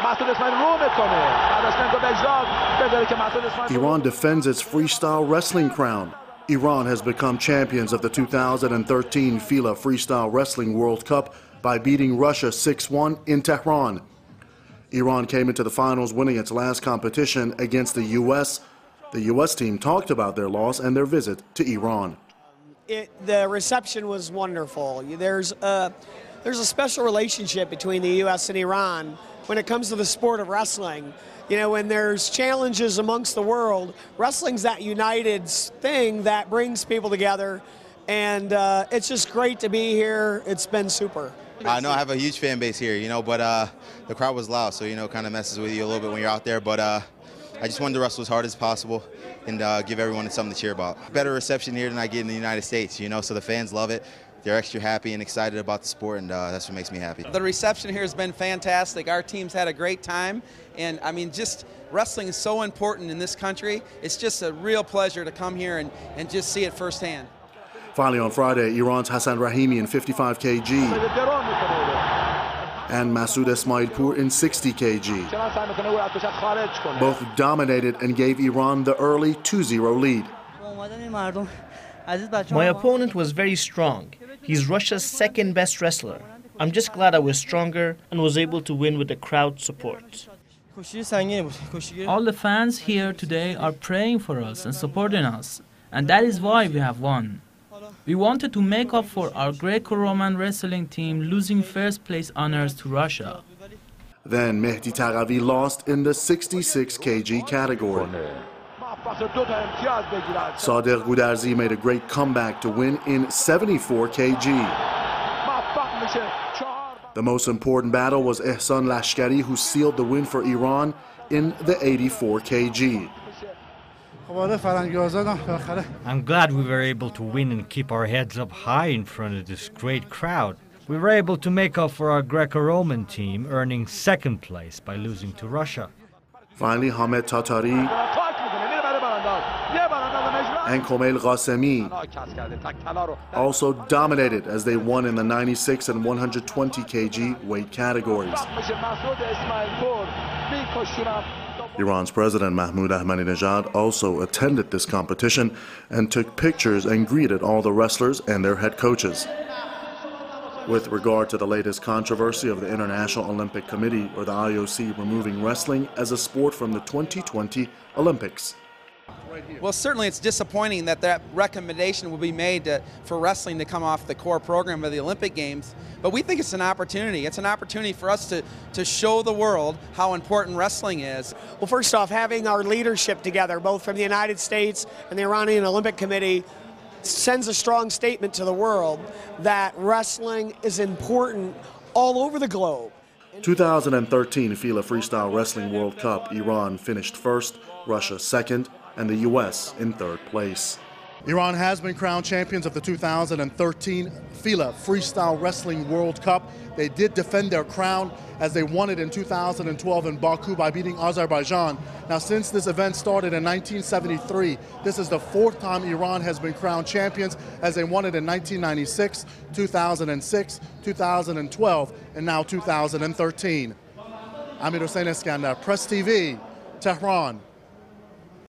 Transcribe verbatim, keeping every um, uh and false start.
Iran defends its freestyle wrestling crown. Iran has become champions of the two thousand thirteen FILA Freestyle Wrestling World Cup by beating Russia six one in Tehran. Iran came into the finals winning its last competition against the U S. The U S team talked about their loss and their visit to Iran. It, the reception was wonderful. There's a, there's a special relationship between the U S and Iran when it comes to the sport of wrestling. You know, when there's challenges amongst the world, wrestling's that united thing that brings people together, and uh, it's just great to be here. It's been super. I know I have a huge fan base here, you know, but uh, the crowd was loud, so, you know, kind of messes with you a little bit when you're out there. But uh, I just wanted to wrestle as hard as possible and uh, give everyone something to cheer about. Better reception here than I get in the United States, you know, so the fans love it. They're extra happy and excited about the sport, and uh, that's what makes me happy. The reception here has been fantastic. Our team's had a great time, and I mean, just wrestling is so important in this country. It's just a real pleasure to come here and, and just see it firsthand. Finally on Friday, Iran's Hassan Rahimi in fifty-five K G and Masoud Esmailpour in sixty K G. Both dominated and gave Iran the early two zero lead. My opponent was very strong. He's Russia's second best wrestler. I'm just glad I was stronger and was able to win with the crowd support. All the fans here today are praying for us and supporting us, and that is why we have won. We wanted to make up for our Greco-Roman wrestling team losing first place honors to Russia. Then Mehdi Taghavi lost in the sixty-six K G category. Sader Goudarzi made a great comeback to win in seventy-four K G. The most important battle was Ehsan Lashkari, who sealed the win for Iran in the eighty-four K G. I'm glad we were able to win and keep our heads up high in front of this great crowd. We were able to make up for our Greco-Roman team, earning second place by losing to Russia. Finally, Hamed Tatari and Komail Qasemi also dominated as they won in the ninety-six and one hundred twenty K G weight categories. Iran's President Mahmoud Ahmadinejad also attended this competition and took pictures and greeted all the wrestlers and their head coaches. With regard to the latest controversy of the International Olympic Committee, or the I O C, removing wrestling as a sport from the twenty twenty Olympics. Well, certainly it's disappointing that that recommendation will be made to, for wrestling to come off the core program of the Olympic Games, but we think it's an opportunity. It's an opportunity for us to, to show the world how important wrestling is. Well, first off, having our leadership together, both from the United States and the Iranian Olympic Committee, sends a strong statement to the world that wrestling is important all over the globe. two thousand thirteen FILA Freestyle Wrestling World Cup, Iran finished first, Russia second, and the U S in third place. Iran has been crowned champions of the two thousand thirteen FILA Freestyle Wrestling World Cup. They did defend their crown as they won it in two thousand twelve in Baku by beating Azerbaijan. Now, since this event started in nineteen seventy-three, this is the fourth time Iran has been crowned champions, as they won it in nineteen ninety-six, two thousand six, two thousand twelve, and now two thousand thirteen. Amir Hossein Eskandar, Press T V, Tehran.